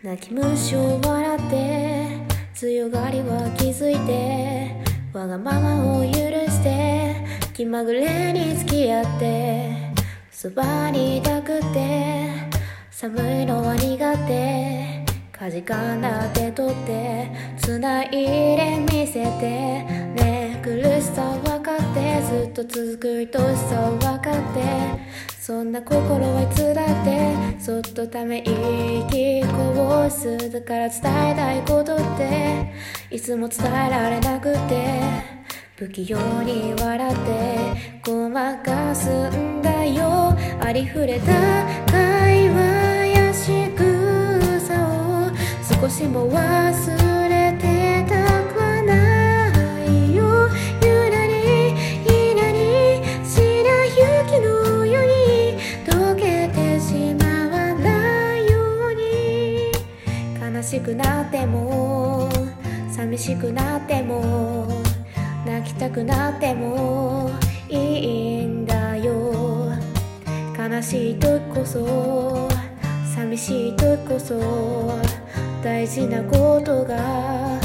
泣き虫を笑って強がりは気づいてわがままを許して気まぐれに付き合ってそばにいたくて寒いのは苦手かじかな手取って繋いで見せてね苦しさ分かってずっと続く愛しさ分かってそんな心はいつだってそっとため息こぼすだから伝えたいことっていつも伝えられなくて不器用に笑ってごまかすんだよありふれた会話や仕草を少しも忘れてたくはないよゆらりひらり白雪のように溶けてしまわないように悲しくなっても寂しくなっても泣きたくなってもいいんだよ悲しい時こそ寂しい時こそ大事なことが